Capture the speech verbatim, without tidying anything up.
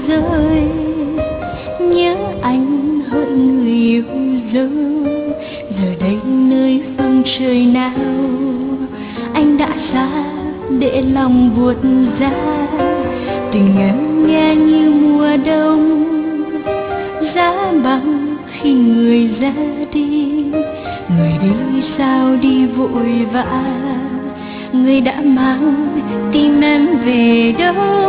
rơi, nhớ anh hỡi người yêu dấu. Giờ đây nơi phương trời nào anh đã xa để lòng buốt giá. Tình em nghe như mùa đông giá băng khi người ra đi. Người đi sao đi vội vã, người đã mang tim em về đâu.